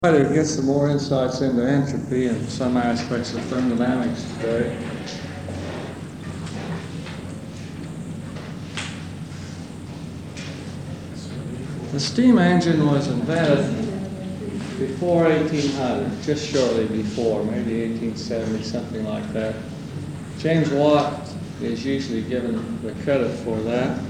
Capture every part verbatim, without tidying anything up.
Try to get some more insights into entropy and some aspects of thermodynamics today. The steam engine was invented before eighteen hundred, just shortly before, maybe eighteen seventy, something like that. James Watt is usually given the credit for that.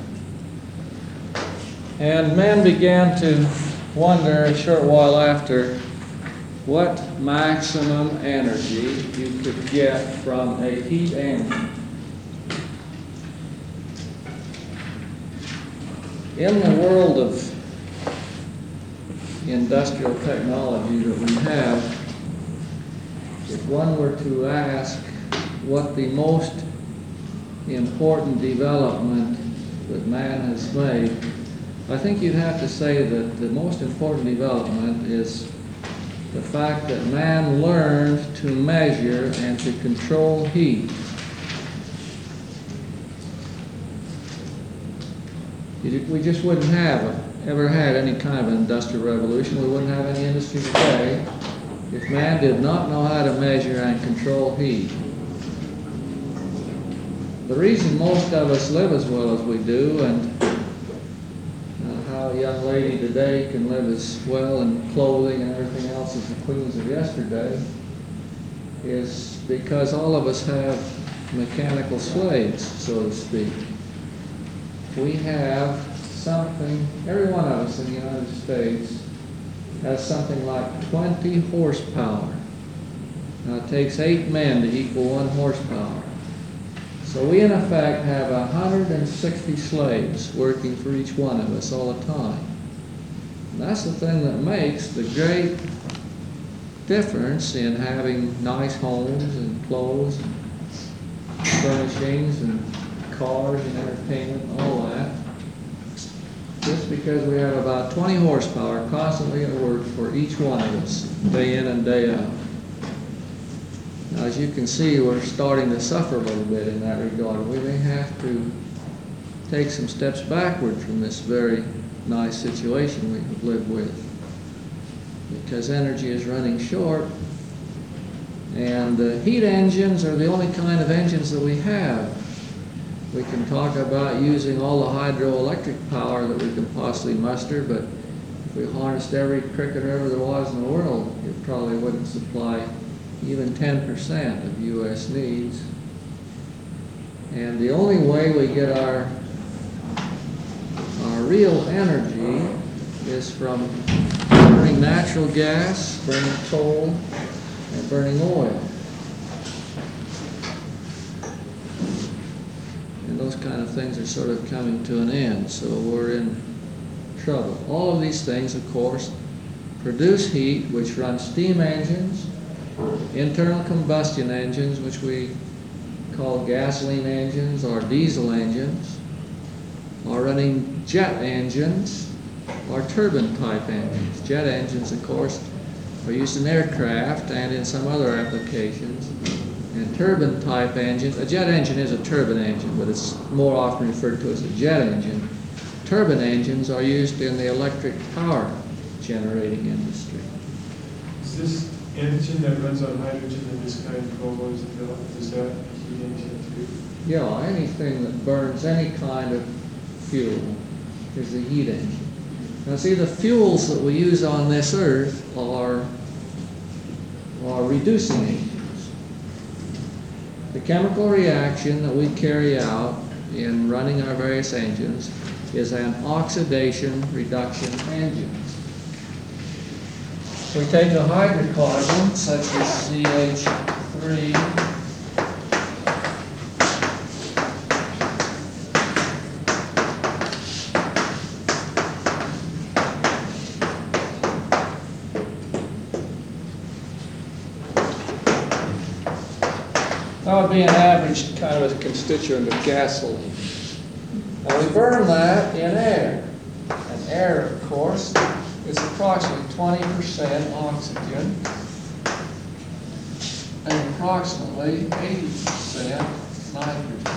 And men began to wonder a short while after what maximum energy you could get from a heat engine. In the world of industrial technology that we have, if one were to ask what the most important development that man has made, I think you'd have to say that the most important development is the fact that man learned to measure and to control heat. We just wouldn't have ever had any kind of industrial revolution. We wouldn't have any industry today if man did not know how to measure and control heat. The reason most of us live as well as we do, and a young lady today can live as well in clothing and everything else as the queens of yesterday, is because all of us have mechanical slaves, so to speak. We have something, every one of us in the United States has something like twenty horsepower. Now it takes eight men to equal one horsepower. So we, in effect, have one hundred sixty slaves working for each one of us all the time. And that's the thing that makes the great difference in having nice homes and clothes and furnishings and cars and entertainment and all that. Just because we have about twenty horsepower constantly at work for each one of us, day in and day out. Now, as you can see, we're starting to suffer a little bit in that regard. We may have to take some steps backward from this very nice situation we live with, because energy is running short, and uh, heat engines are the only kind of engines that we have. We can talk about using all the hydroelectric power that we can possibly muster, but if we harnessed every cricket ever there was in the world, it probably wouldn't supply even ten percent of U S needs. And the only way we get our, our real energy is from burning natural gas, burning coal, and burning oil. And those kind of things are sort of coming to an end, so we're in trouble. All of these things, of course, produce heat, which run steam engines, internal combustion engines, which we call gasoline engines or diesel engines, are running jet engines or turbine type engines. Jet engines, of course, are used in aircraft and in some other applications. And turbine type engines, a jet engine is a turbine engine, but it's more often referred to as a jet engine. Turbine engines are used in the electric power generating industry. Is this engine that runs on hydrogen in this kind of goal is developed, is that a heat engine too? Yeah, anything that burns any kind of fuel is a heat engine. Now see, the fuels that we use on this earth are, are reducing agents. The chemical reaction that we carry out in running our various engines is an oxidation reduction engine. We take a hydrocarbon such as C H three, that would be an average kind of a constituent of gasoline. Now we burn that in air. And air, of course, is approximately twenty percent oxygen and approximately eighty percent nitrogen.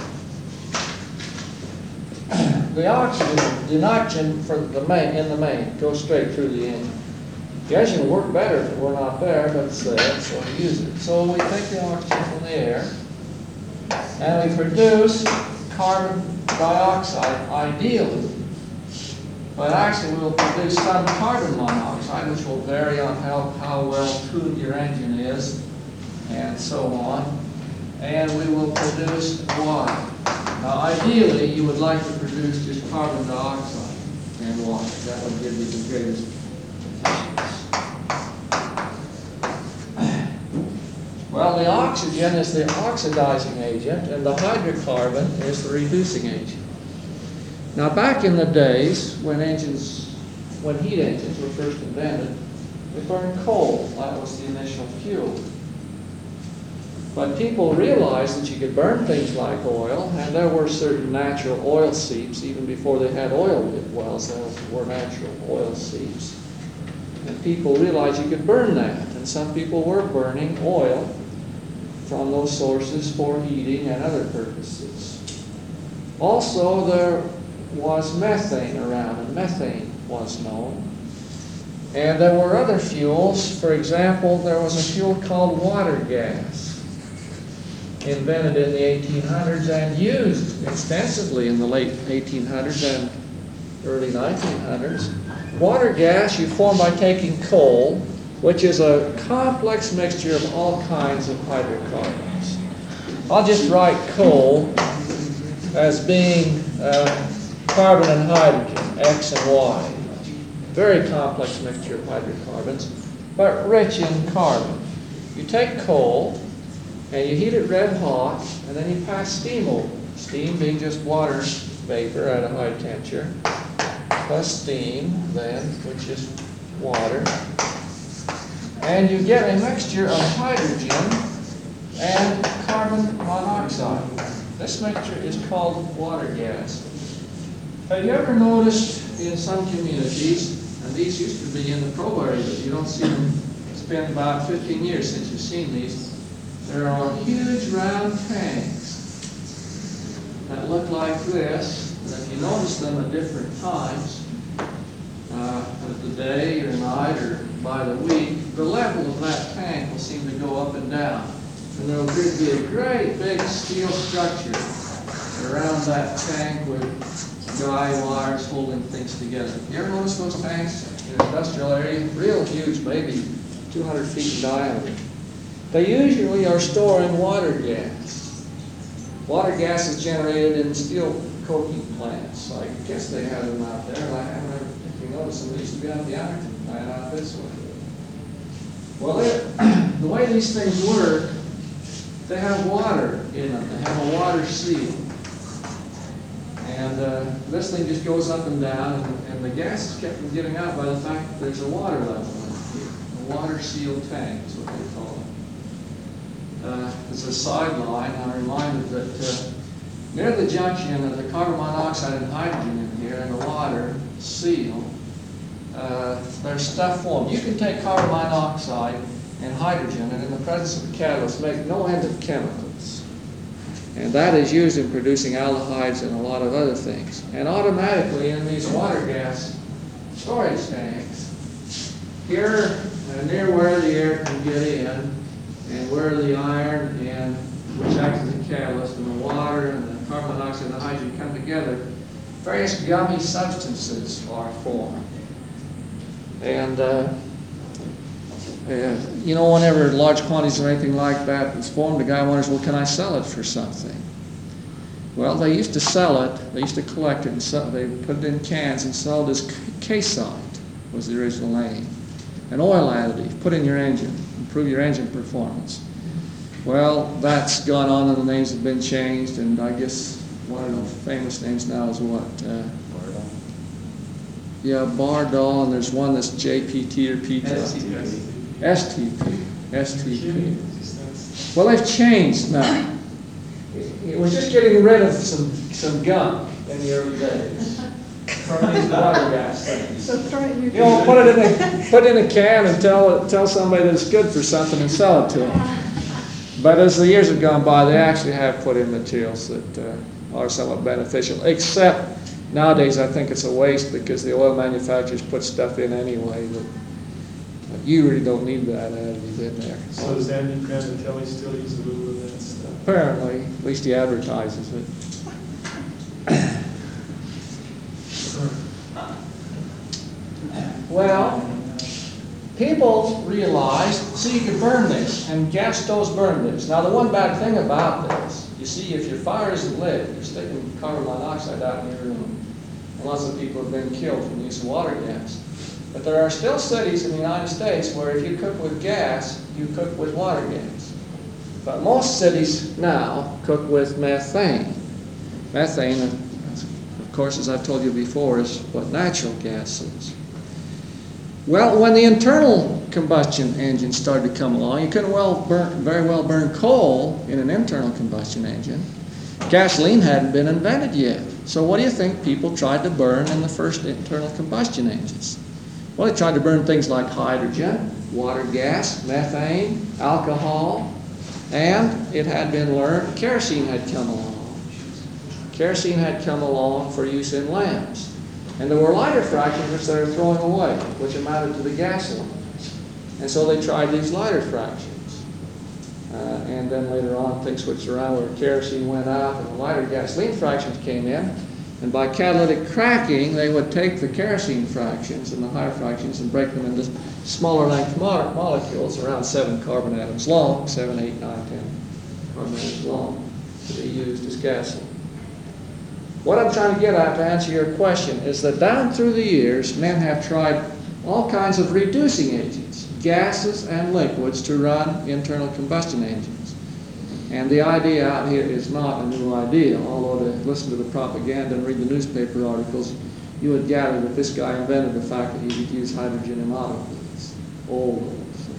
The oxygen, the nitrogen for the main, in the main goes straight through the engine. The engine will work better if it were not there, but it's there, so we use it. So we take the oxygen from the air, and we produce carbon dioxide, ideally. But actually, we'll produce some carbon monoxide, which will vary on how, how well tuned your engine is, and so on. And we will produce water. Now, ideally, you would like to produce just carbon dioxide and water. That would give you the greatest efficiency. Well, the oxygen is the oxidizing agent, and the hydrocarbon is the reducing agent. Now, back in the days when engines, when heat engines were first invented, they burned coal. That was the initial fuel. But people realized that you could burn things like oil, and there were certain natural oil seeps. Even before they had oil wells, there were natural oil seeps. And people realized you could burn that, and some people were burning oil from those sources for heating and other purposes. Also, there was methane around, and methane was known. And there were other fuels. For example, there was a fuel called water gas, invented in the eighteen hundreds and used extensively in the late eighteen hundreds and early nineteen hundreds. Water gas you form by taking coal, which is a complex mixture of all kinds of hydrocarbons. I'll just write coal as being uh, carbon and hydrogen, X and Y. Very complex mixture of hydrocarbons, but rich in carbon. You take coal and you heat it red hot, and then you pass steam over it. Steam being just water vapor at a high temperature, plus steam then, which is water. And you get a mixture of hydrogen and carbon monoxide. This mixture is called water gas. Have you ever noticed in some communities, and these used to be in the Provo area, but you don't see them, it's been about fifteen years since you've seen these, there are huge round tanks that look like this, and if you notice them at different times, uh, of the day or night or by the week, the level of that tank will seem to go up and down. And there will be a great big steel structure around that tank with guy wires holding things together. You ever notice those tanks in an industrial area? Real huge, maybe two hundred feet in diameter. They usually are storing water gas. Water gas is generated in steel coking plants. I guess they have them out there. I haven't ever, if you notice them, they used to be out the Ironton plant out this way. Well, the way these things work, they have water in them. They have a water seal. And uh, this thing just goes up and down, and, and the gas is kept from getting out by the fact that there's a water level in it here. A water seal tank is what they call it. Uh, as a sideline, I'm reminded that uh, near the junction of the carbon monoxide and hydrogen in here and the water seal, uh, there's stuff formed. You can take carbon monoxide and hydrogen, and in the presence of a catalyst, make no end of chemicals. And that is used in producing aldehydes and a lot of other things. And automatically in these water gas storage tanks, here uh, near where the air can get in, and where the iron and which acts as a catalyst, and the water and the carbon monoxide and the hydrogen come together, various gummy substances are formed. And uh, uh, you know, whenever large quantities or anything like that is formed, the guy wonders, well, can I sell it for something? Well, they used to sell it, they used to collect it, and sell, they put it in cans and sell it as K-Site, was the original name. An oil additive, put in your engine, improve your engine performance. Well, that's gone on and the names have been changed, and I guess one of the famous names now is what? Uh, Bardol. Yeah, Bardol, and there's one that's J P T or P T. S T P. S T P. S T P. Well, they've changed now. It was just getting rid of some, some gunk in the early days from these water gas things. So throw it in your You know, put it in a, put it in a can and tell, tell somebody that it's good for something and sell it to them. But as the years have gone by, they actually have put in materials that uh, are somewhat beneficial, except nowadays I think it's a waste because the oil manufacturers put stuff in anyway that you really don't need that additive in there. So does Andy Granatelli still use a little of that stuff? Apparently, at least he advertises it. Well, people realized, see, you can burn this, and gas stoves burn this. Now, the one bad thing about this, you see, if your fire isn't lit, you're sticking carbon monoxide out in your room. And lots of people have been killed from the use of water gas. But there are still cities in the United States where if you cook with gas, you cook with water gas. But most cities now cook with methane. Methane, of course, as I've told you before, is what natural gas is. Well, when the internal combustion engine started to come along, you couldn't well burn, very well burn coal in an internal combustion engine. Gasoline hadn't been invented yet. So what do you think people tried to burn in the first internal combustion engines? Well, they tried to burn things like hydrogen, water gas, methane, alcohol, and it had been learned kerosene had come along. Kerosene had come along for use in lamps. And there were lighter fractions which they were throwing away, which amounted to the gasoline. And so they tried these lighter fractions. Uh, and then later on, things switched around where kerosene went out and the lighter gasoline fractions came in. And by catalytic cracking, they would take the kerosene fractions and the higher fractions and break them into smaller length mo molecules around seven carbon atoms long, seven, eight, nine, ten carbon atoms long, to be used as gasoline. What I'm trying to get at to answer your question is that down through the years, men have tried all kinds of reducing agents, gases and liquids, to run internal combustion engines. And the idea out here is not a new idea, although to listen to the propaganda and read the newspaper articles, you would gather that this guy invented the fact that he could use hydrogen in automobiles. Old.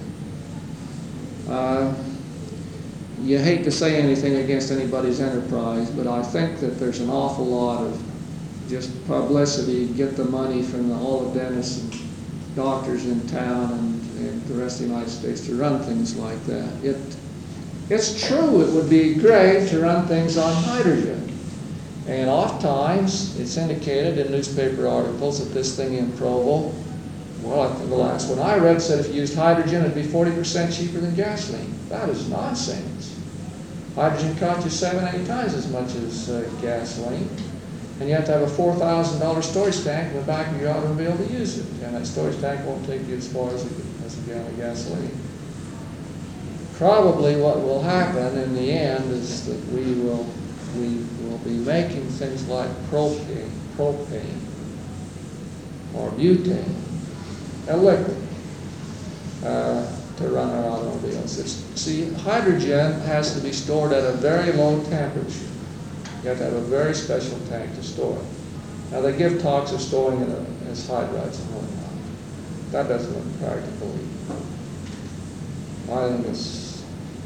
Uh, You hate to say anything against anybody's enterprise, but I think that there's an awful lot of just publicity, get the money from the, all the dentists and doctors in town and, and the rest of the United States to run things like that. It, it's true it would be great to run things on hydrogen. And oftentimes it's indicated in newspaper articles that this thing in Provo, well, I think the last one I read said if you used hydrogen, it'd be forty percent cheaper than gasoline. That is nonsense. Hydrogen costs you seven, eight times as much as uh, gasoline. And you have to have a four thousand dollar storage tank in the back of your automobile to use it. And that storage tank won't take you as far as a, as a gallon of gasoline. Probably what will happen in the end is that we will, we will be making things like propane, propane or butane, a liquid, uh, to run our automobiles. It's, see, hydrogen has to be stored at a very low temperature. You have to have a very special tank to store it. Now, they give talks of storing it as hydrides and whatnot. That doesn't look practical either. I think it's,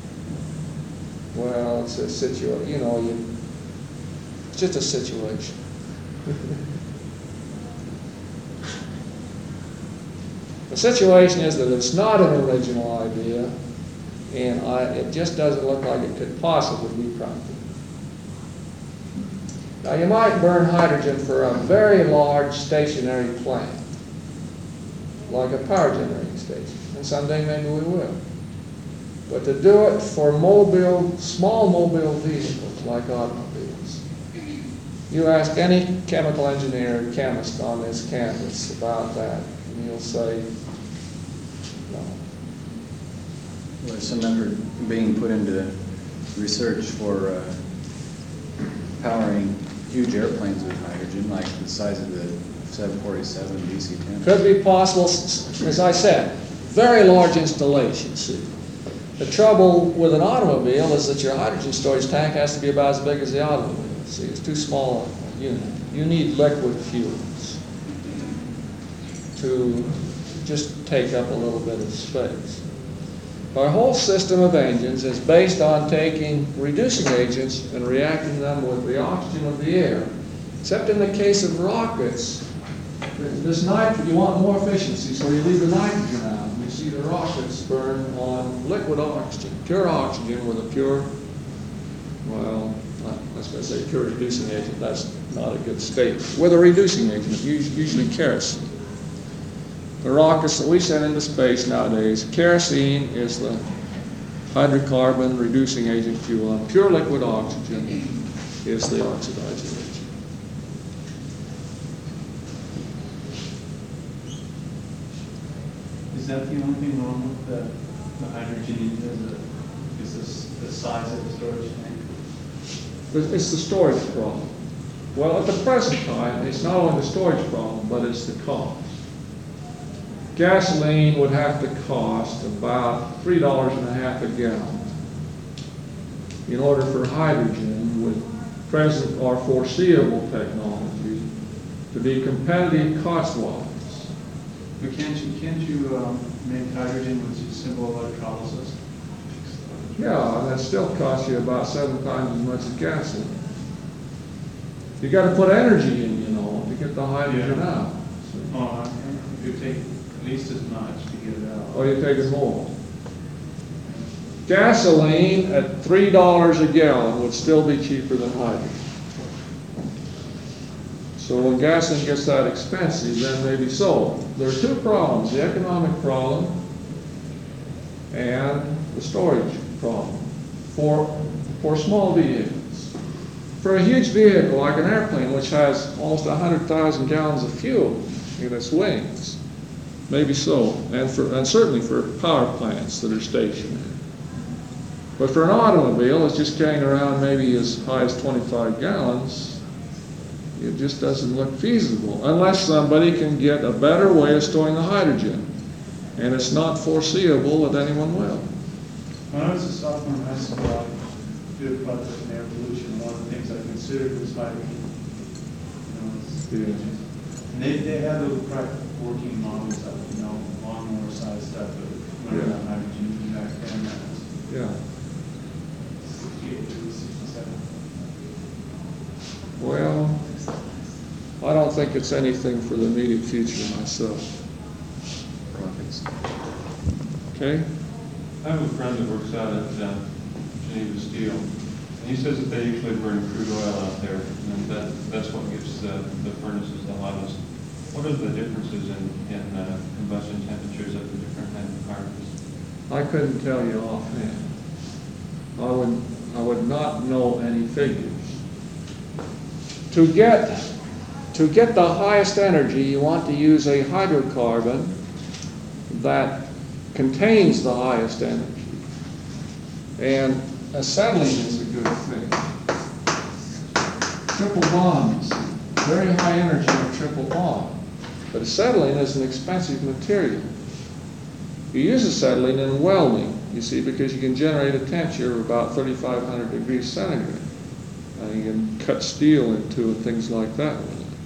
well, it's a situation, you know, you, it's just a situation. The situation is that it's not an original idea, and I, it just doesn't look like it could possibly be practical. Now, you might burn hydrogen for a very large stationary plant, like a power generating station, and someday maybe we will. But to do it for mobile, small mobile vehicles like automobiles, you ask any chemical engineer or chemist on this campus about that, and he'll say, no. Well, there's some effort being put into research for uh, powering huge airplanes with hydrogen, like the size of the seven forty-seven D C ten. Could be possible, as I said, very large installations. See. The trouble with an automobile is that your hydrogen storage tank has to be about as big as the automobile. See, it's too small a unit. You need liquid fuels to just take up a little bit of space. Our whole system of engines is based on taking reducing agents and reacting them with the oxygen of the air. Except in the case of rockets, this nitrogen, you want more efficiency, so you leave the nitrogen out. You see the rockets burn on liquid oxygen, pure oxygen with a pure, well, I was going to say pure reducing agent. That's not a good statement. With a reducing agent, usually kerosene. the rockets that we send into space nowadays, kerosene is the hydrocarbon reducing agent fuel, and pure liquid oxygen is the oxidizing agent. Is that the only thing wrong with the, the hydrogen is the, is this, the size of the storage tank? It's it's the storage problem. Well, at the present time, it's not only the storage problem, but it's the cost. Gasoline would have to cost about three dollars and a half a gallon in order for hydrogen with present or foreseeable technology to be competitive cost-wise. But can't you, can't you um, make hydrogen with just simple electrolysis? Yeah, and that still costs you about seven times as much as gasoline. You got to put energy in, you know, to get the hydrogen Yeah. out. Oh, you take at least as much to get it out. Or you take it more. Gasoline at three dollars a gallon would still be cheaper than hydrogen. So when gasoline gets that expensive, then maybe so. There are two problems, the economic problem and the storage problem for, for small vehicles. For a huge vehicle like an airplane, which has almost one hundred thousand gallons of fuel in its wings, maybe so, and, for, and certainly for power plants that are stationary. But for an automobile, it's just carrying around maybe as high as twenty-five gallons. It just doesn't look feasible unless somebody can get a better way of storing the hydrogen. And it's not foreseeable that anyone will. When I was a sophomore in high school, I did a project in air pollution. One of the things I considered was hydrogen. You know, it's, Yeah. and they, they had little practical working models of, you know, lawnmower size stuff that would run Yeah. on hydrogen even back then. That was Yeah. sixty-eight, sixty-seven. Well, I don't think it's anything for the immediate future myself. Rockets. Okay? I have a friend that works out at uh, Geneva Steel, and he says that they usually burn crude oil out there, and that, that's what gives uh, the furnaces the hottest. What are the differences in, in uh, combustion temperatures of the different hydrocarbons? I couldn't tell you offhand. I would, I would not know any figures. To get, to get the highest energy, you want to use a hydrocarbon that contains the highest energy. And acetylene is a good thing. Triple bonds, very high energy in a triple bond. But acetylene is an expensive material. You use acetylene in welding, you see, because you can generate a temperature of about thirty-five hundred degrees centigrade. And you can cut steel into it, things like that with it.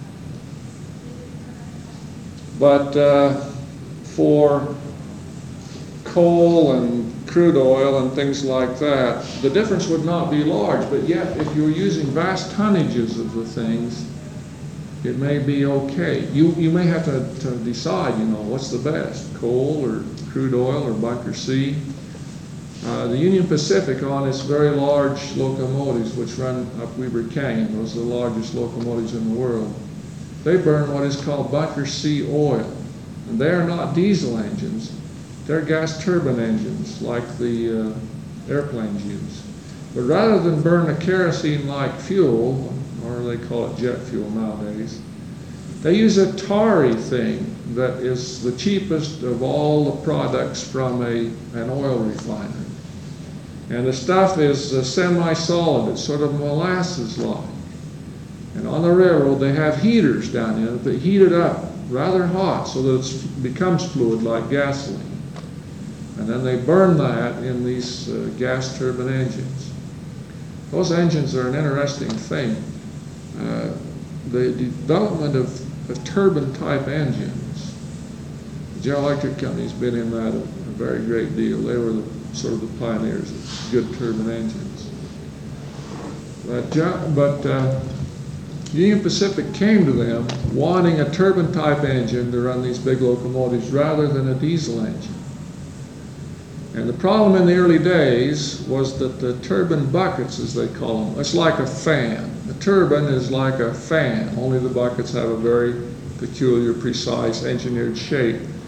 But uh, for coal and crude oil and things like that, the difference would not be large, but yet if you're using vast tonnages of the things, it may be okay. You, you may have to, to decide, you know, what's the best, coal or crude oil or bunker C. Uh, the Union Pacific on its very large locomotives, which run up Weber Canyon, those are the largest locomotives in the world, they burn what is called bunker C oil. And they are not diesel engines, they're gas turbine engines like the uh, airplanes use. But rather than burn a kerosene-like fuel, or they call it jet fuel nowadays, they use a tarry thing that is the cheapest of all the products from a, an oil refinery. And the stuff is uh, semi-solid, it's sort of molasses-like. And on the railroad they have heaters down in it that heat it up rather hot so that it becomes fluid like gasoline. And then they burn that in these uh, gas turbine engines. Those engines are an interesting thing. Uh, the development of, of turbine-type engines, the General Electric Company's been in that a, a very great deal. They were the, sort of the pioneers of good turbine engines. But, uh, but uh, Union Pacific came to them wanting a turbine-type engine to run these big locomotives rather than a diesel engine. And the problem in the early days was that the turbine buckets, as they call them, it's like a fan. A turbine is like a fan, only the buckets have a very peculiar, precise, engineered shape.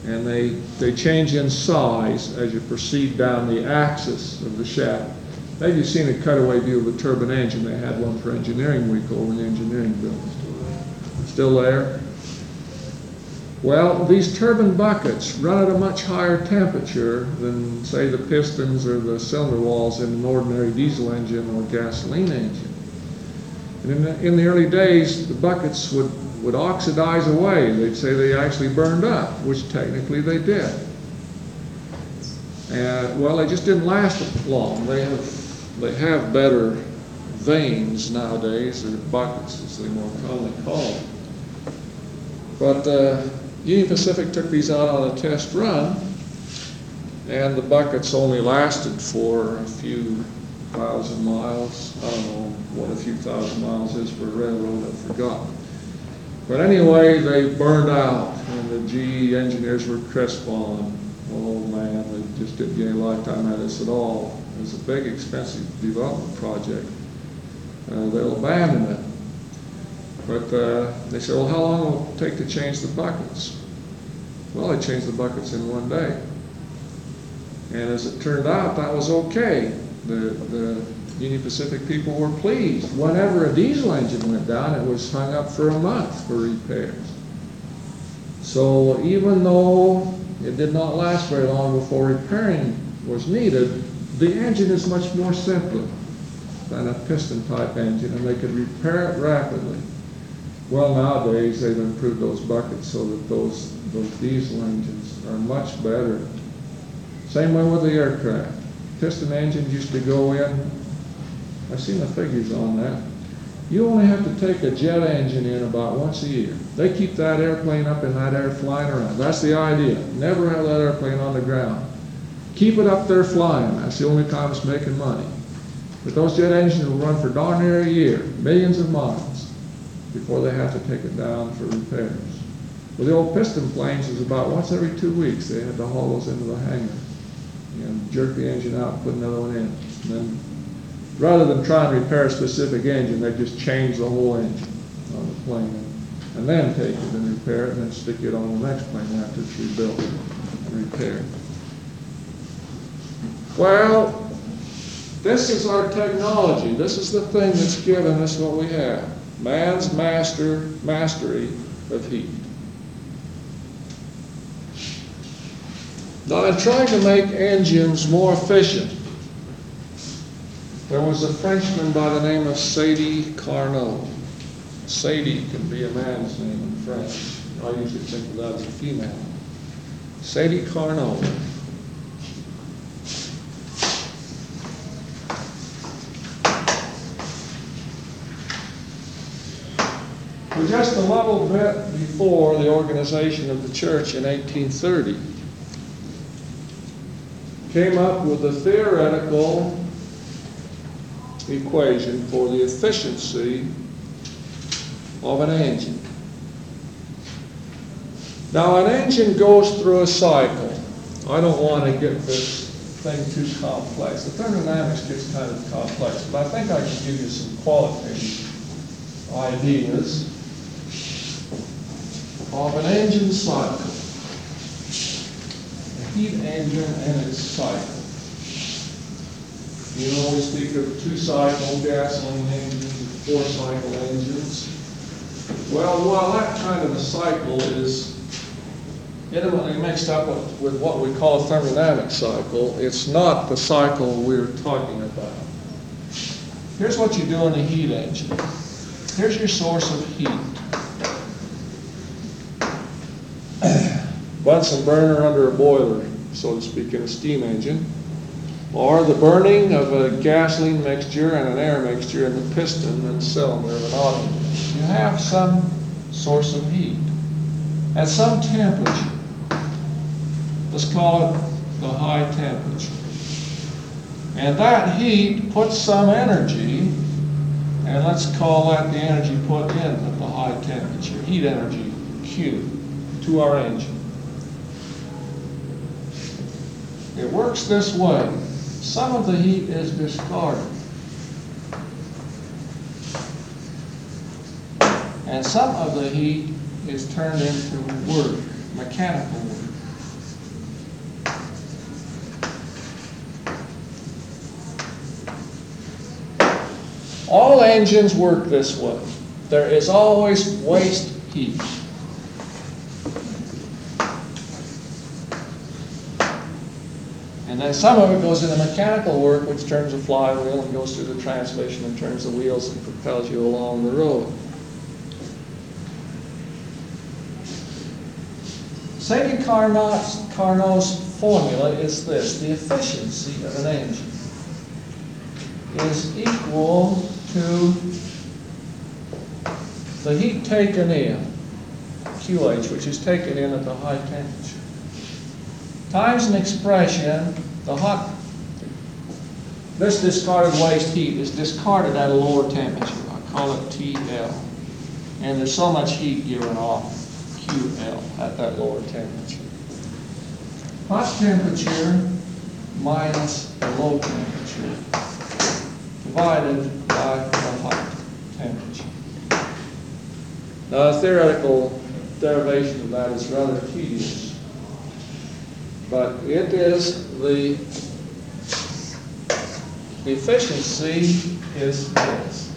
and they, they change in size as you proceed down the axis of the shaft. Maybe you've seen a cutaway view of a turbine engine. They had one for Engineering Week over in the engineering building. Still there? Well, these turbine buckets run at a much higher temperature than, say, the pistons or the cylinder walls in an ordinary diesel engine or gasoline engine. And in the, in the early days, the buckets would, would oxidize away. They'd say they actually burned up, which technically they did. And, well, they just didn't last long. They have, they have better vanes nowadays, or buckets as they more commonly call them. But uh, Union Pacific took these out on a test run, and the buckets only lasted for a few thousand miles. I don't know what a few thousand miles is for a railroad, I've forgotten. But anyway, they burned out, and the G E engineers were crestfallen. Oh man, they just didn't get any lifetime out of this at all. It was a big, expensive development project. Uh, they'll abandon it. But uh, they said, well, how long will it take to change the buckets? Well, they changed the buckets in one day. And as it turned out, that was okay. The, the Union Pacific people were pleased. Whenever a diesel engine went down, it was hung up for a month for repairs. So even though it did not last very long before repairing was needed, the engine is much more simpler than a piston-type engine, and they could repair it rapidly. Well, nowadays they've improved those buckets so that those, those diesel engines are much better. Same way with the aircraft. Piston engines used to go in, I've seen the figures on that. You only have to take a jet engine in about once a year. They keep that airplane up in that air flying around. That's the idea. Never have that airplane on the ground. Keep it up there flying. That's the only time it's making money. But those jet engines will run for darn near a year, millions of miles, before they have to take it down for repairs. Well, the old piston planes is about once every two weeks they had to haul those into the hangar and jerk the engine out and put another one in. And then, rather than try and repair a specific engine, they just change the whole engine on the plane and then take it and repair it and then stick it on the next plane after it's rebuilt and repaired. Well, this is our technology. This is the thing that's given us what we have. Man's master, mastery of heat. Now, in trying to make engines more efficient, there was a Frenchman by the name of Sadi Carnot. Sadi can be a man's name in French. I usually think of that as a female. Sadi Carnot. Well, just a little bit before the organization of the church in eighteen thirty, came up with a theoretical equation for the efficiency of an engine. Now, an engine goes through a cycle. I don't want to get this thing too complex. The thermodynamics gets kind of complex, but I think I can give you some qualitative ideas of an engine cycle, a heat engine and its cycle. You know, we speak of two-cycle gasoline engines, four-cycle engines. Well, while that kind of a cycle is intimately mixed up with, with what we call a thermodynamic cycle, it's not the cycle we're talking about. Here's what you do in a heat engine. Here's your source of heat. Bunsen burner under a boiler, so to speak, in a steam engine, or the burning of a gasoline mixture and an air mixture in the piston and cylinder of an automobile. You have some source of heat at some temperature. Let's call it the high temperature. And that heat puts some energy, and let's call that the energy put in at the high temperature, heat energy, Q, to our engine. It works this way. Some of the heat is discarded, and some of the heat is turned into work, mechanical work. All engines work this way. There is always waste heat. And then some of it goes into mechanical work, which turns the flywheel and goes through the transmission and turns the wheels and propels you along the road. Sadie Carnot's, Carnot's formula is this: the efficiency of an engine is equal to the heat taken in, Q H, which is taken in at the high temperature, times an expression, the hot, this discarded waste heat is discarded at a lower temperature. I call it T L. And there's so much heat given off, Q L, at that lower temperature. Hot temperature minus the low temperature divided by the hot temperature. Now, a theoretical derivation of that is rather tedious, but it is the, the efficiency is this.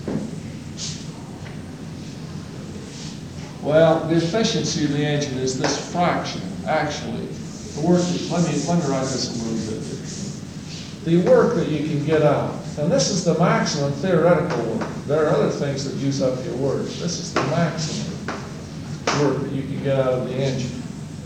Well, the efficiency of the engine is this fraction, actually. The work, that, let me, let me write this a little bit. The work that you can get out, and this is the maximum theoretical work. There are other things that use up your work. This is the maximum work that you can get out of the engine.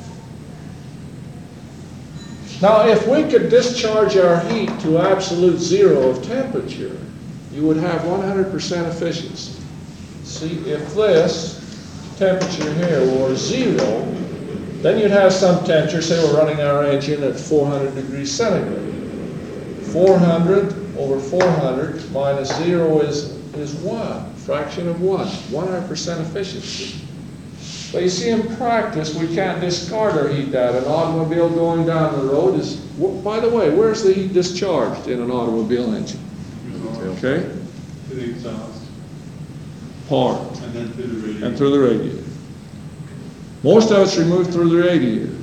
Now, if we could discharge our heat to absolute zero of temperature, you would have one hundred percent efficiency. See, if this temperature here were zero, then you'd have some temperature, say we're running our engine at four hundred degrees centigrade. four hundred over four hundred minus zero is, is one, fraction of one, one hundred percent efficiency. But you see, in practice, we can't discard our heat data. An automobile going down the road is, by the way, where's the heat discharged in an automobile engine? Okay? To the exhaust, Part. and then to the radiator. And through the radiator. Most of it's removed through the radiator.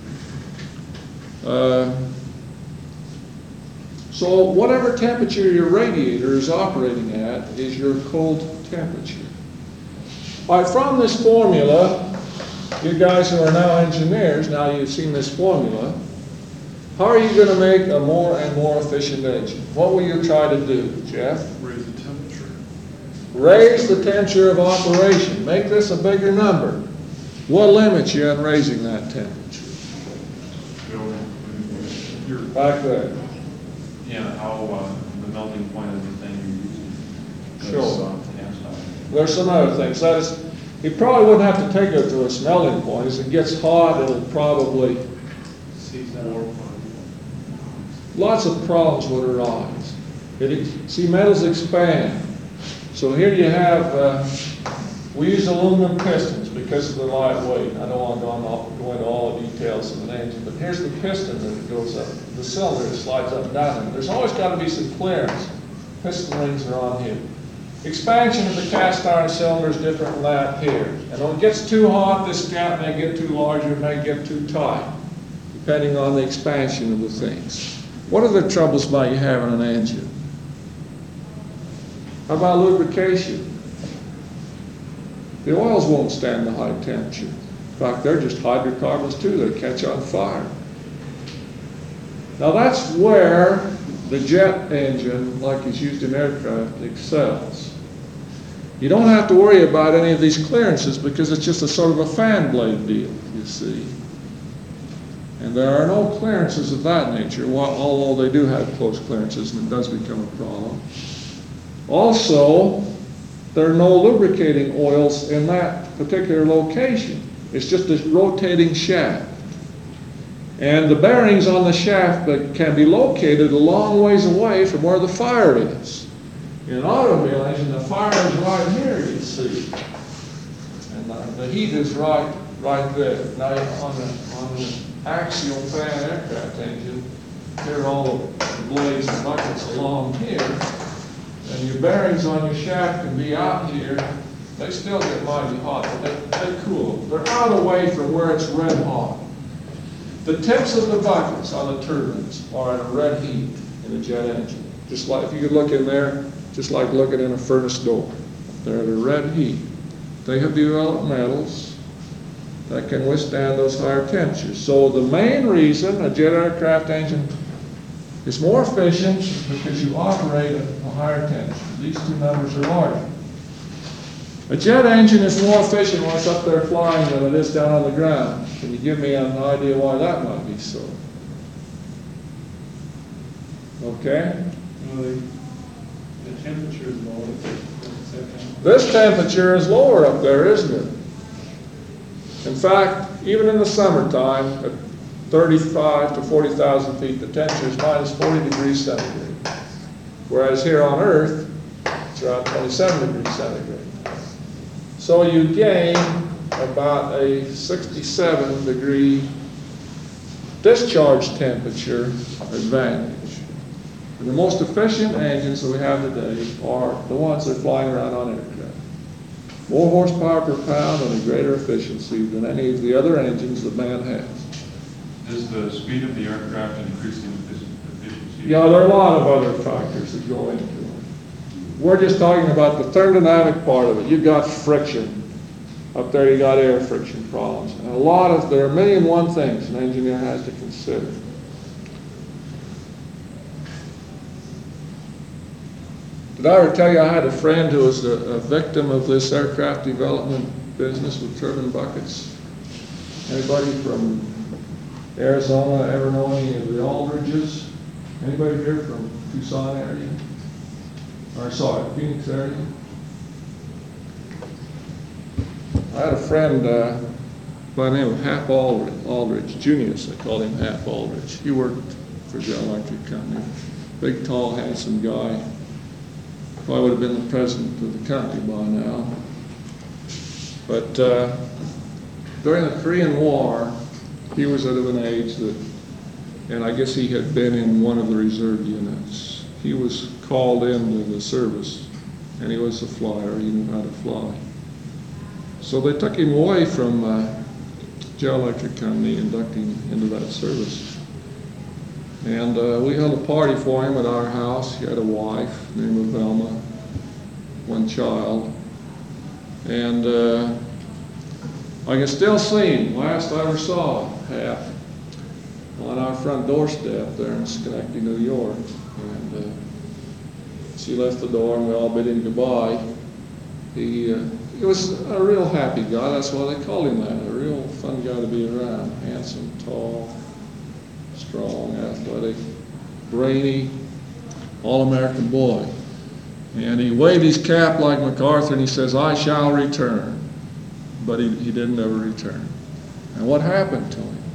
Uh, so whatever temperature your radiator is operating at is your cold temperature. All right, from this formula, you guys who are now engineers, now you've seen this formula, how are you going to make a more and more efficient engine? What will you try to do, Jeff? Raise the temperature. Raise the temperature of operation. Make this a bigger number. What limits you on raising that temperature? Your, Back there. yeah, how, uh, the melting point of the thing you're using. Sure. Yeah, so. There's some other things. That is, you probably wouldn't have to take it to its melting point. As it gets hot, it'll probably, lots of problems would arise. It, see, metals expand. So here you have, uh, we use aluminum pistons because of the light weight. I don't want to go, on, go into all the details of an engine, but here's the piston that goes up, the cylinder that slides up and down. And there's always got to be some clearance. Piston rings are on here. Expansion of the cast iron cylinder is different than that here. And when it gets too hot, this gap may get too large, it may get too tight, depending on the expansion of the things. What other troubles might you have in an engine? How about lubrication? The oils won't stand the high temperature. In fact, they're just hydrocarbons too, they catch on fire. Now that's where the jet engine, like is used in aircraft, excels. You don't have to worry about any of these clearances because it's just a sort of a fan blade deal, you see. And there are no clearances of that nature, although they do have close clearances and it does become a problem. Also, there are no lubricating oils in that particular location. It's just a rotating shaft. And the bearings on the shaft that can be located a long ways away from where the fire is. In an automobile engine, the fire is right here, you see. And the, the heat is right, right there. Now, on the, on the axial fan aircraft engine, here are all the blades and buckets along here. And your bearings on your shaft can be out here. They still get mighty hot, but they, they cool. They're out of the way from where it's red hot. The tips of the buckets on the turbines are at a red heat in a jet engine. Just like if you could look in there, just like looking in a furnace door. They're at a red heat. They have developed metals that can withstand those higher temperatures. So the main reason a jet aircraft engine is more efficient is because you operate at a higher temperature. These two numbers are larger. A jet engine is more efficient when it's up there flying than it is down on the ground. Can you give me an idea why that might be so? Okay? Well, the, the temperature is low. Second. This temperature is lower up there, isn't it? In fact, even in the summertime, at thirty-five to forty thousand feet, the temperature is minus forty degrees centigrade. Whereas here on Earth, it's around twenty-seven degrees centigrade. So you gain about a sixty-seven degree discharge temperature advantage. And the most efficient engines that we have today are the ones that are flying around on aircraft. More horsepower per pound and a greater efficiency than any of the other engines that man has. Does the speed of the aircraft increase the efficiency? Yeah, there are a lot of other factors that go into it. We're just talking about the thermodynamic part of it. You've got friction. Up there you got air friction problems. And a lot of, there are a million and one things an engineer has to consider. Did I ever tell you I had a friend who was a, a victim of this aircraft development business with turbine buckets? Anybody from Arizona ever know any of the Aldridges? Anybody here from Tucson area? Or sorry, Phoenix area? I had a friend uh, by the name of Hap Aldridge, Aldridge, Junius, they called him Hap Aldridge. He worked for General Electric Company. Big, tall, handsome guy. Probably would have been the president of the company by now. But uh, during the Korean War, he was at an age that, and I guess he had been in one of the reserve units. He was called into the service, and he was a flyer. He knew how to fly. So they took him away from uh, General Electric Company, inducting him into that service. And uh, we held a party for him at our house. He had a wife named Velma, one child. And uh, I can still see him, last I ever saw Hap, on our front doorstep there in Schenectady, New York. And uh, she left the door and we all bid him goodbye. He, uh, he was a real happy guy, that's why they called him that, a real fun guy to be around, handsome, tall, strong, athletic, brainy, all-American boy. And he waved his cap like MacArthur and he says, "I shall return." But he, he didn't ever return. And what happened to him?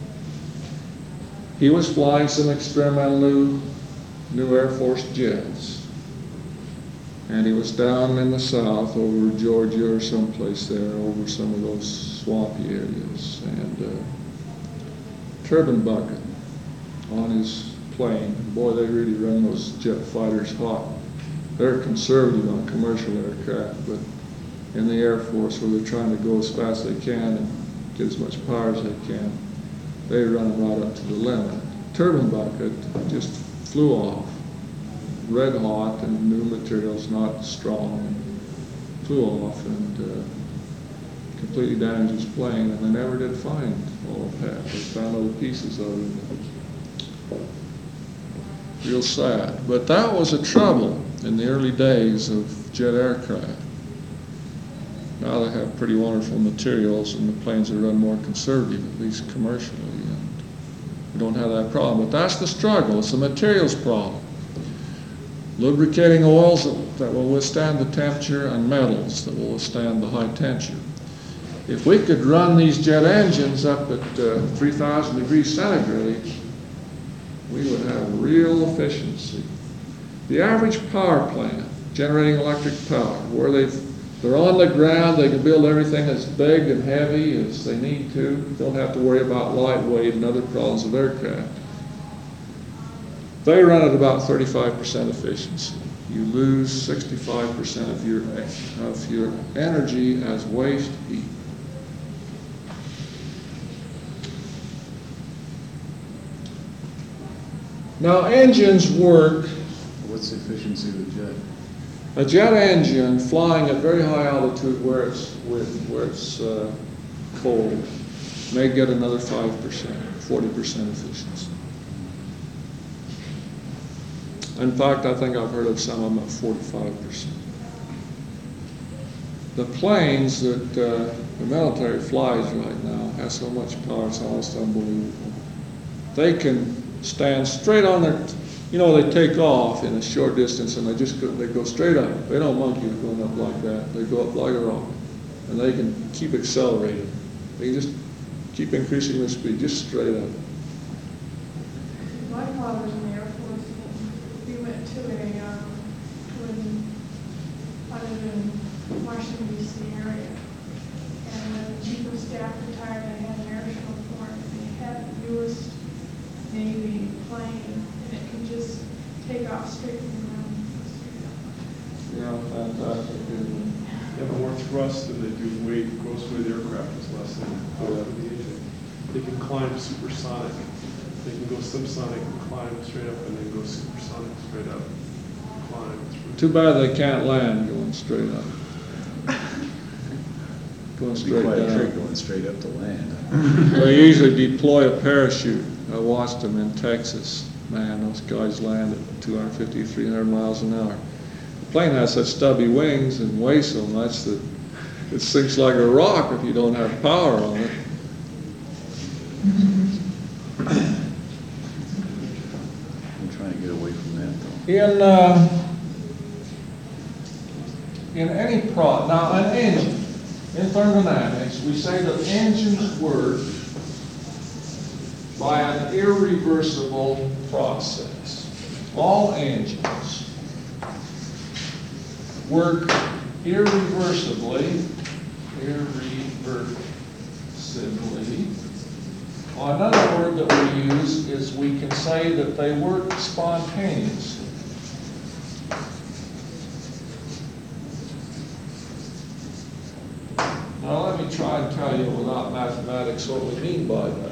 He was flying some experimental new, new Air Force jets. And he was down in the south over Georgia or someplace there, over some of those swampy areas. And uh, turbine bucket on his plane. Boy, they really run those jet fighters hot. They're conservative on commercial aircraft, but in the Air Force, where they're trying to go as fast as they can and get as much power as they can, they run them right up to the limit. Turbine bucket just flew off, red hot, and new materials not strong, flew off and uh, completely damaged his plane, and they never did find all of that. They found little pieces of it. Real sad. But that was a trouble in the early days of jet aircraft. Now they have pretty wonderful materials and the planes are run more conservative, at least commercially, and we don't have that problem. But that's the struggle. It's a materials problem. Lubricating oils that, that will withstand the temperature and metals that will withstand the high temperature. If we could run these jet engines up at uh, three thousand degrees centigrade, we would have real efficiency. The average power plant generating electric power, where they've, they're on the ground, they can build everything as big and heavy as they need to, don't have to worry about lightweight and other problems of aircraft. They run at about thirty-five percent efficiency. You lose sixty-five percent of your, of your energy as waste heat. Now, engines work. What's the efficiency of the jet? A jet engine flying at very high altitude where it's with, where it's uh, cold may get another five percent, forty percent efficiency. In fact, I think I've heard of some of them at forty-five percent. The planes that uh, the military flies right now have so much power, it's almost unbelievable. They can stand straight on their, you know, they take off in a short distance and they just go, they go straight up. They don't monkey with going up like that. They go up like a rocket, and they can keep accelerating. They can just keep increasing their speed, just straight up. My father was in the Air Force, and we went to a, um, when I was in Washington D C area, and the chief of staff retired, they had an air show for him, and they had the newest Navy plane, and it can just take off straight from the ground. Yeah, fantastic. They have more thrust than they do weight. Gross weight of the aircraft is less than half of the engine. They can climb supersonic. They can go subsonic and climb straight up, and then go supersonic straight up, climb through. Too bad they can't land going straight up. Going It'd be straight quite a trick down. going straight up to land. They usually deploy a parachute. I watched them in Texas. Man, those guys land at two hundred fifty, three hundred miles an hour. The plane has such stubby wings and weighs so much that it sinks like a rock if you don't have power on it. I'm trying to get away from that though. In uh, in any pro now an engine in thermodynamics, we say that engines work by an irreversible process. All engines work irreversibly, irreversibly. Well, another word that we use is we can say that they work spontaneously. Now let me try and tell you without mathematics what we mean by that.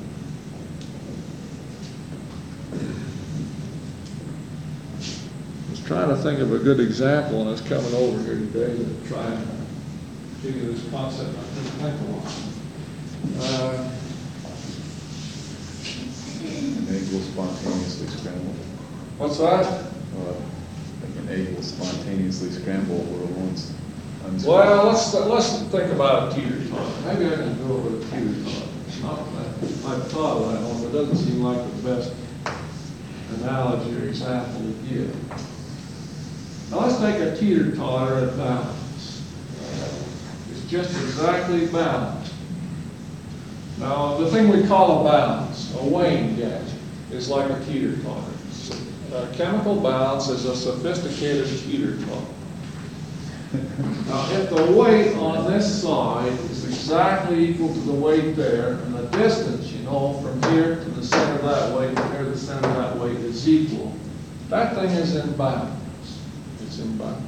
I was trying to think of a good example and I was coming over here today to try and give you this concept I couldn't think of one. Uh, An egg will spontaneously scramble. what's that? Uh, like an egg will spontaneously scramble where it once unscrambled. Well, let's let's think about a teeter totter. Maybe I can go with a teeter totter. It's not that I've thought of that one, but it doesn't seem like the best analogy or example to give. Now let's take a teeter totter at balance. It's just exactly balanced. Now the thing we call a balance, a weighing gadget, is like a teeter totter. Uh, chemical balance is a sophisticated teeter totter. Now, if the weight on this side is exactly equal to the weight there, and the distance, you know, from here to the center of that weight, from here to the center of that weight is equal, that thing is in balance. It's in balance.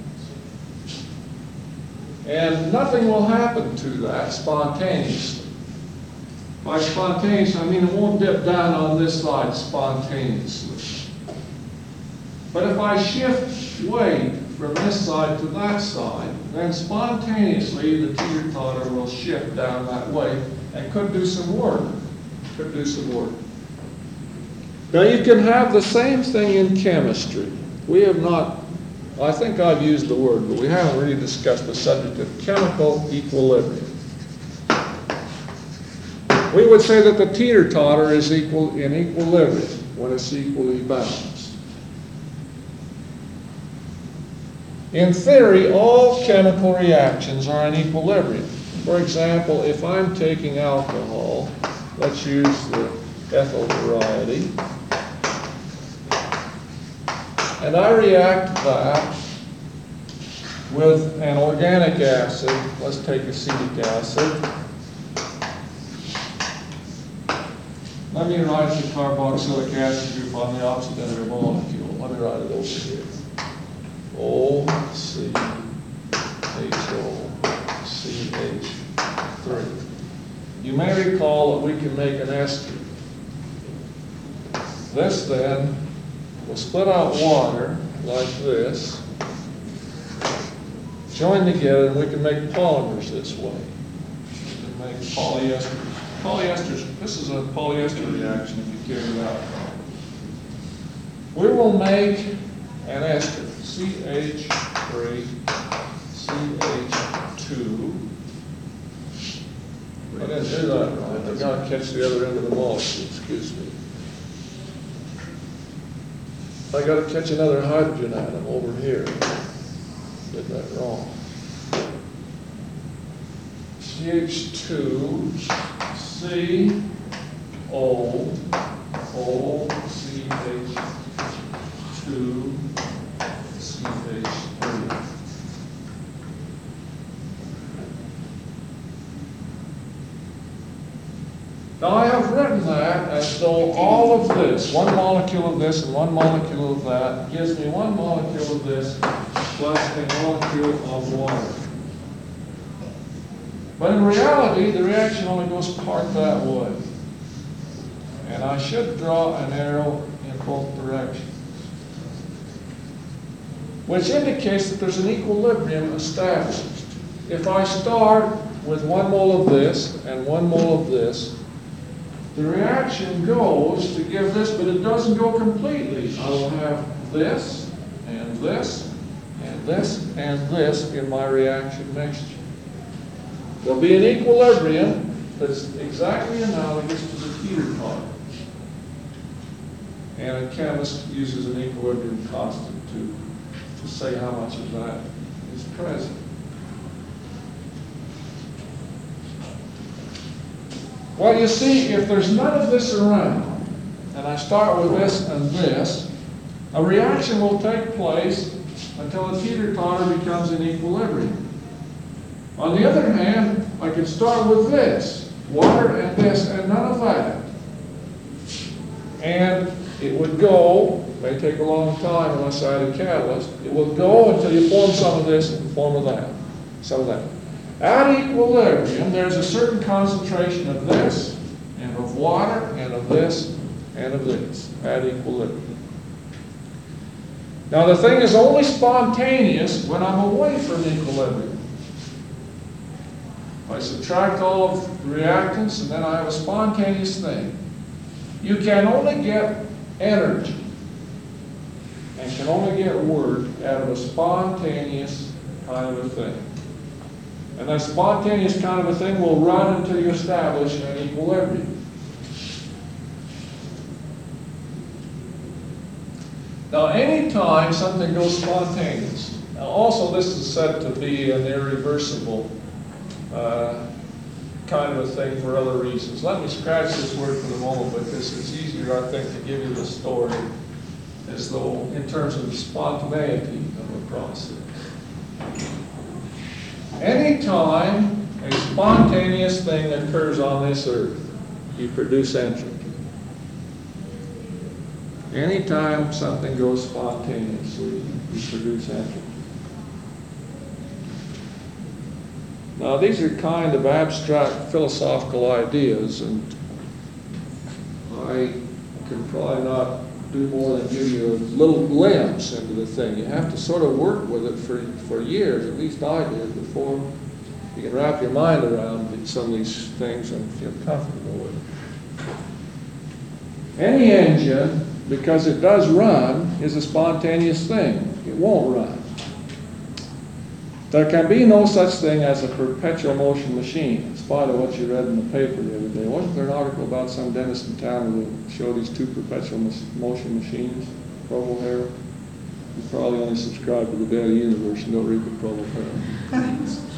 And nothing will happen to that spontaneously. By spontaneous, I mean it won't dip down on this side spontaneously. But if I shift weight from this side to that side, then spontaneously the teeter-totter will shift down that way and could do some work. Could do some work. Now you can have the same thing in chemistry. We have not, I think I've used the word, but we haven't really discussed the subject of chemical equilibrium. We would say that the teeter-totter is equal in equilibrium when it's equally balanced. In theory, all chemical reactions are in equilibrium. For example, if I'm taking alcohol, let's use the ethyl variety, and I react that with an organic acid, let's take acetic acid. Let me write the carboxylic acid group on the opposite end of the molecule. Let me write it over here. O C H O C H three. You may recall that we can make an ester. This then will split out water like this, join together, and we can make polymers this way. We can make polyesters. Polyesters, this is a polyester reaction if you carry it out. We will make an ester, C H three, C H two. I didn't do that right. I gotta catch the other end of the molecule, excuse me. I gotta catch another hydrogen atom over here. Did that wrong. C H two, C, O, O, C H two, C H three. Now I have written that as though all of this, one molecule of this and one molecule of that, gives me one molecule of this plus a molecule of water. But in reality, the reaction only goes part that way. And I should draw an arrow in both directions, which indicates that there's an equilibrium established. If I start with one mole of this and one mole of this, the reaction goes to give this, but it doesn't go completely. I will have this, and this, and this, and this in my reaction mixture. There'll be an equilibrium that's exactly analogous to the Peter part. And a chemist uses an equilibrium constant to, to say how much of that is present. Well, you see, if there's none of this around, and I start with this and this, a reaction will take place until the teeter-totter becomes in equilibrium. On the other hand, I can start with this, water and this, and none of that. And it would go, may take a long time unless I had a catalyst, it will go until you form some of this and form of that, some of that. At equilibrium, there's a certain concentration of this, and of water, and of this, and of this, at equilibrium. Now the thing is only spontaneous when I'm away from equilibrium. I subtract all of the reactants, and then I have a spontaneous thing. You can only get energy, and can only get work out of a spontaneous kind of a thing. And that spontaneous kind of a thing will run until you establish an equilibrium. Now, anytime something goes spontaneous, now also this is said to be an irreversible uh, kind of a thing for other reasons. Let me scratch this word for the moment because it's easier, I think, to give you the story as though in terms of the spontaneity of a process. Anytime a spontaneous thing occurs on this earth, you produce entropy. Anytime something goes spontaneously, you produce entropy. Now, these are kind of abstract philosophical ideas, and I can probably not do more than give you a little glimpse into the thing. You have to sort of work with it for, for years, at least I did, before you can wrap your mind around some of these things and feel comfortable with it. Any engine, because it does run, is a spontaneous thing. It won't run. There can be no such thing as a perpetual motion machine, in spite of what you read in the paper the other day. Wasn't there an article about some dentist in town who showed these two perpetual motion machines, Provo Herald? You probably only subscribe to the Daily Universe and don't read the Provo Herald.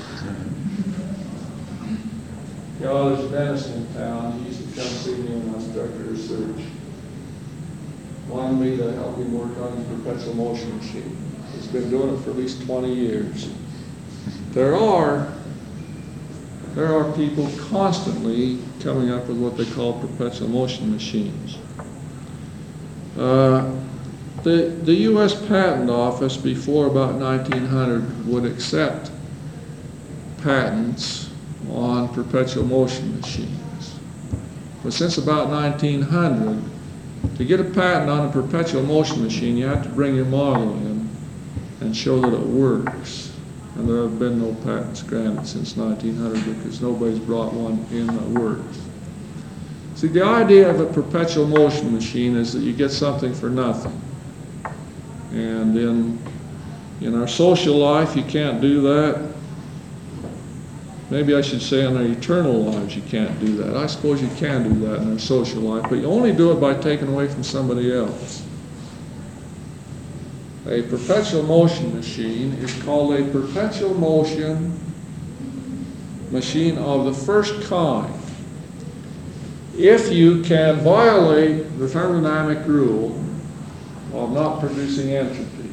You know, there's a dentist in town. He used to come see me when I was director of research. Wanted me to help him work on his perpetual motion machine. He's been doing it for at least twenty years. There are, there are people constantly coming up with what they call perpetual motion machines. Uh, the, the U S Patent Office, before about nineteen hundred, would accept patents on perpetual motion machines. But since about nineteen hundred, to get a patent on a perpetual motion machine, you have to bring your model in and show that it works. And there have been no patents granted since nineteen hundred because nobody's brought one in that works. See, the idea of a perpetual motion machine is that you get something for nothing. And in, in our social life, you can't do that. Maybe I should say in our eternal lives you can't do that. I suppose you can do that in our social life, but you only do it by taking away from somebody else. A perpetual motion machine is called a perpetual motion machine of the first kind if you can violate the thermodynamic rule of not producing entropy.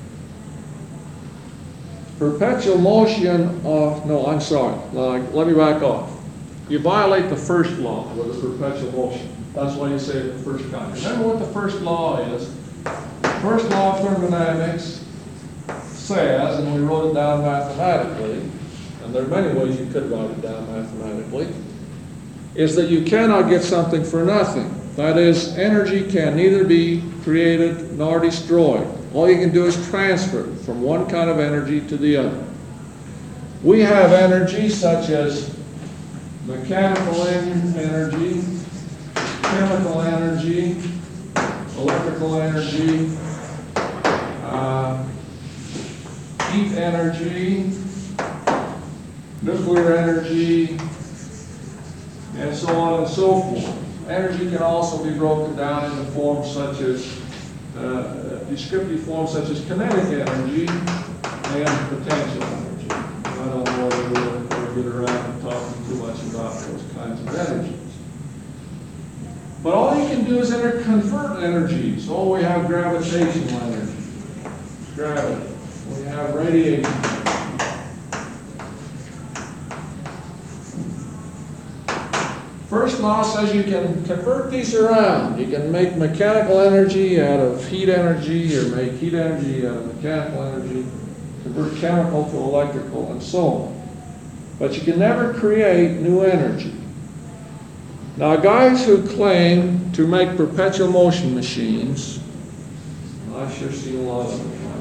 Perpetual motion of, no, I'm sorry, uh, let me back off. You violate the first law with a perpetual motion. That's why you say the first kind. Remember what the first law is. The first law of thermodynamics says, and we wrote it down mathematically, and there are many ways you could write it down mathematically, is that you cannot get something for nothing. That is, energy can neither be created nor destroyed. All you can do is transfer it from one kind of energy to the other. We have energy such as mechanical energy, chemical energy, electrical energy, uh, heat energy, nuclear energy, and so on and so forth. Energy can also be broken down into forms such as, uh, descriptive forms such as kinetic energy and potential energy. I don't know whether we'll ever get around to talking too much about those kinds of energies. But all you can do is enter convert energies. Oh, we have gravitational energy, gravity. We have radiation energy. First law says you can convert these around. You can make mechanical energy out of heat energy, or make heat energy out of mechanical energy, convert chemical to electrical, and so on. But you can never create new energy. Now, guys who claim to make perpetual motion machines, I've sure seen a lot of them in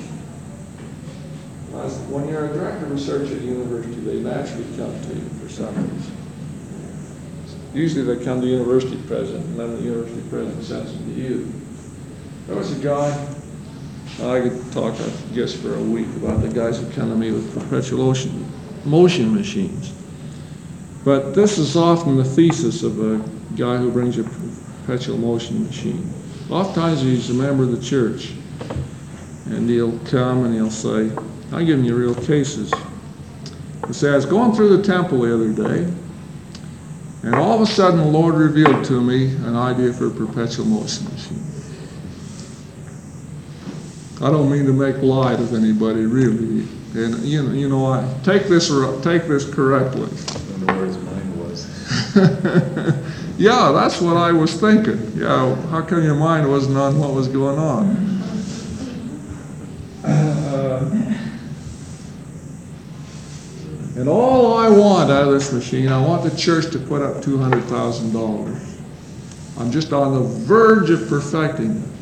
my time. When you're a director of research at a university, they naturally come to you for some reason. Usually they come to the university president, and then the university president sends them to you. There was a guy, I could talk, I guess, for a week about the guys who come to me with perpetual motion, motion machines. But this is often the thesis of a guy who brings a perpetual motion machine. Oftentimes he's a member of the church, and he'll come and he'll say, I'll give you real cases. He says, I was going through the temple the other day, and all of a sudden the Lord revealed to me an idea for a perpetual motion machine. I don't mean to make light of anybody, really. And you know, you know, I take this take this correctly. In the words mine was. Yeah, that's what I was thinking. Yeah, how come your mind wasn't on what was going on? Uh, and all I want out of this machine, I want the church to put up two hundred thousand dollars. I'm just on the verge of perfecting it.